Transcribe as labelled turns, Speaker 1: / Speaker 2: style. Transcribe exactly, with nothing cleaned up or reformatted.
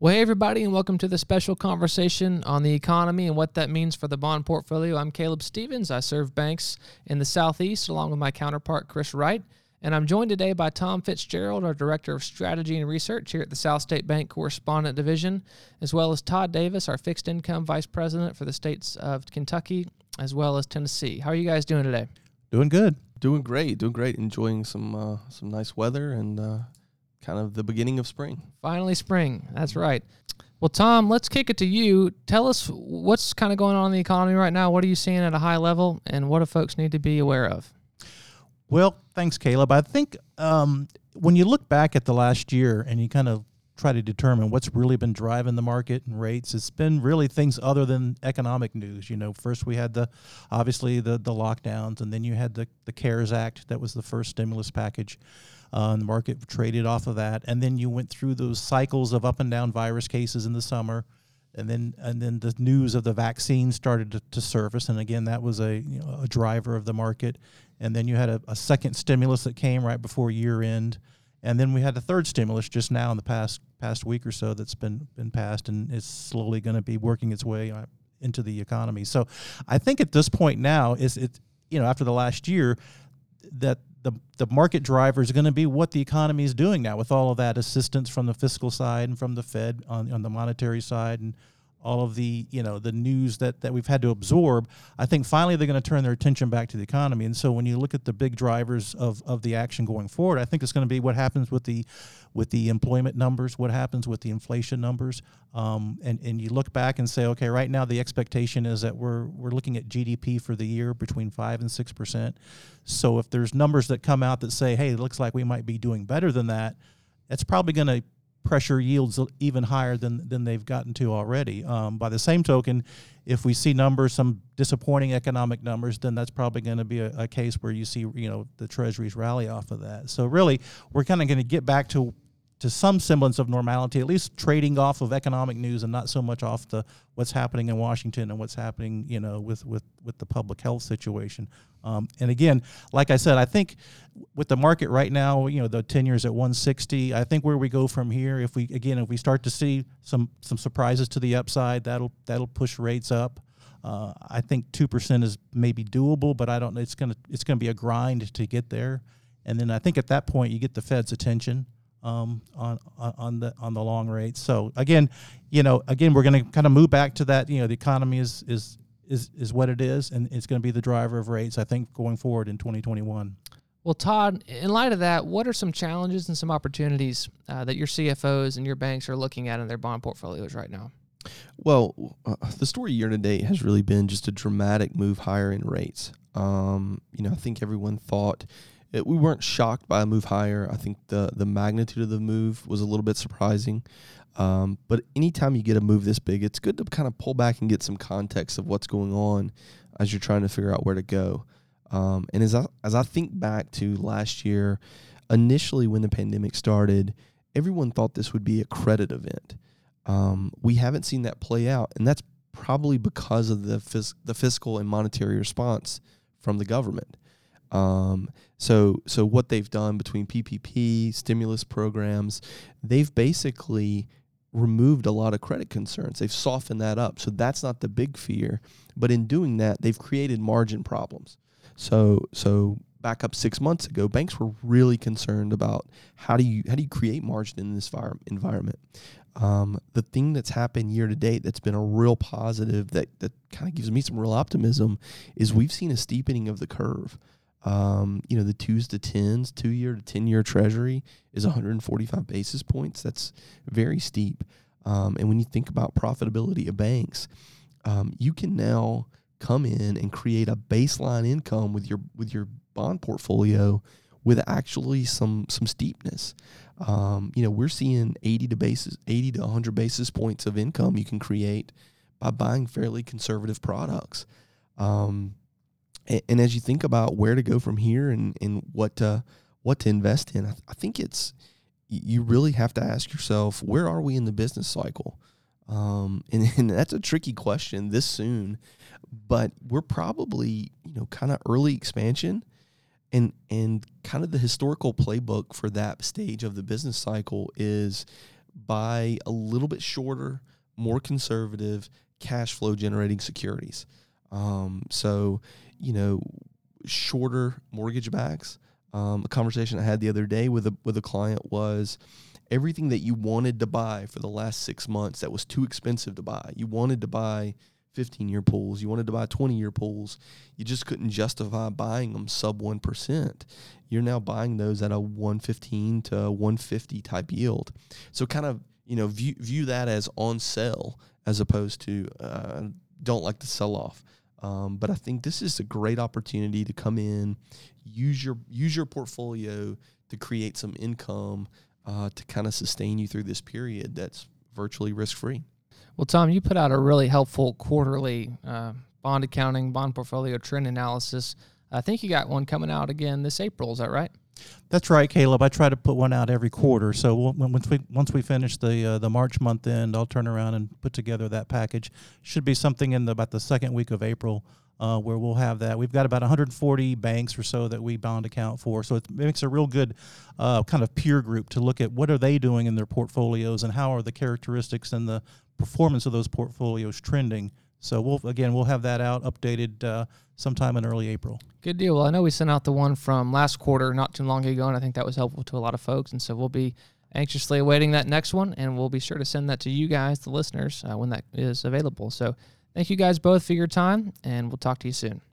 Speaker 1: Well, hey, everybody, and welcome to the special conversation on the economy and what that means for the bond portfolio. I'm Caleb Stevens. I serve banks in the Southeast along with my counterpart, Chris Wright. And I'm joined today by Tom Fitzgerald, our Director of Strategy and Research here at the South State Bank Correspondent Division, as well as Todd Davis, our Fixed Income Vice President for the states of Kentucky as well as Tennessee. How are you guys doing today?
Speaker 2: Doing good.
Speaker 3: Doing great, doing great. Enjoying some uh, some nice weather and uh, kind of the beginning of spring.
Speaker 1: Finally spring. That's right. Well, Tom, let's kick it to you. Tell us what's kind of going on in the economy right now. What are you seeing at a high level, and what do folks need to be aware of?
Speaker 2: Well, thanks, Caleb. I think um, when you look back at the last year and you kind of try to determine what's really been driving the market and rates, it's been really things other than economic news. You know, first we had the, obviously the the lockdowns, and then you had the, the CARES Act. That was the first stimulus package. Uh, and the market traded off of that. And then you went through those cycles of up and down virus cases in the summer. And then and then the news of the vaccine started to, to surface. And again, that was a, you know, a driver of the market. And then you had a, a second stimulus that came right before year end. And then we had a third stimulus just now in the past past week or so that's been, been passed, and it's slowly going to be working its way into the economy. So I think at this point now, is it, you know, after the last year, that the the market driver is going to be what the economy is doing now with all of that assistance from the fiscal side and from the Fed on, on the monetary side, and all of the, you know, the news that, that we've had to absorb. I think finally they're going to turn their attention back to the economy. And so when you look at the big drivers of, of the action going forward, I think it's going to be what happens with the with the employment numbers, what happens with the inflation numbers. Um, and, and you look back and say, okay, right now the expectation is that we're we're looking at G D P for the year between five and six percent. So if there's numbers that come out that say, hey, it looks like we might be doing better than that, that's probably going to pressure yields even higher than than they've gotten to already. Um, by the same token, if we see numbers, some disappointing economic numbers, then that's probably going to be a, a case where you see, you know, the treasuries rally off of that. So really, we're kind of going to get back to to some semblance of normality, at least trading off of economic news and not so much off the what's happening in Washington and what's happening, you know, with with with the public health situation. Um, and again, like I said, I think with the market right now, you know, the ten years at one sixty. I think where we go from here, if we again, if we start to see some some surprises to the upside, that'll that'll push rates up. Uh, I think two percent is maybe doable, but I don't know. It's gonna it's gonna be a grind to get there. And then I think at that point you get the Fed's attention um, on on the on the long rates. So again, you know, again we're going to kind of move back to that. You know, the economy is is is is what it is, and it's going to be the driver of rates, I think, going forward in twenty twenty-one.
Speaker 1: Well, Todd, in light of that, what are some challenges and some opportunities uh, that your C F Os and your banks are looking at in their bond portfolios right now?
Speaker 3: Well, uh, the story year to date has really been just a dramatic move higher in rates. Um, you know, I think everyone thought it, we weren't shocked by a move higher. I think the the magnitude of the move was a little bit surprising. Um, but anytime you get a move this big, it's good to kind of pull back and get some context of what's going on as you're trying to figure out where to go. Um, and as I, as I think back to last year, initially when the pandemic started, everyone thought this would be a credit event. Um, we haven't seen that play out, and that's probably because of the phys- the fiscal and monetary response from the government. Um, so so what they've done between P P P, stimulus programs, they've basically removed a lot of credit concerns. They've softened that up. So that's not the big fear. But in doing that, they've created margin problems. So so back up six months ago, banks were really concerned about how do you how do you create margin in this vir- environment. Um, the thing that's happened year to date that's been a real positive that that kind of gives me some real optimism is we've seen a steepening of the curve. Um, you know, the twos to tens, two year to ten year treasury is one hundred forty-five basis points. That's very steep. Um, and when you think about profitability of banks, um, you can now come in and create a baseline income with your with your bond portfolio with actually some some steepness. Um, you know, we're seeing eighty to basis eighty to one hundred basis points of income you can create by buying fairly conservative products. Um, and, and as you think about where to go from here and, and what to, what to invest in, I, th- I think it's you really have to ask yourself, where are we in the business cycle? Um, and, and that's a tricky question this soon, but we're probably, you know, kind of early expansion. And and kind of the historical playbook for that stage of the business cycle is buy a little bit shorter, more conservative, cash flow generating securities. Um, so, you know, shorter mortgage backs. Um, a conversation I had the other day with a with a client was everything that you wanted to buy for the last six months that was too expensive to buy. You wanted to buy fifteen-year pools. You wanted to buy twenty-year pools. You just couldn't justify buying them sub one percent. You're now buying those at a one fifteen to one fifty type yield. So kind of, you know, view view that as on sale as opposed to uh, don't like to sell off. Um, but I think this is a great opportunity to come in, use your use your portfolio to create some income uh, to kind of sustain you through this period that's virtually risk-free.
Speaker 1: Well, Tom, you put out a really helpful quarterly uh, bond accounting, bond portfolio trend analysis. I think you got one coming out again this April. Is that right?
Speaker 2: That's right, Caleb. I try to put one out every quarter. So we'll, once we once we finish the uh, the March month end, I'll turn around and put together that package. Should be something in the, about the second week of April uh, where we'll have that. We've got about one hundred forty banks or so that we bond account for. So it makes a real good uh, kind of peer group to look at what are they doing in their portfolios and how are the characteristics and the performance of those portfolios trending. So we'll again we'll have that out updated uh, sometime in early April.
Speaker 1: Good deal. Well, I know we sent out the one from last quarter not too long ago, and I think that was helpful to a lot of folks. And so we'll be anxiously awaiting that next one, and we'll be sure to send that to you guys, the listeners, uh, when that is available. So thank you guys both for your time, and we'll talk to you soon.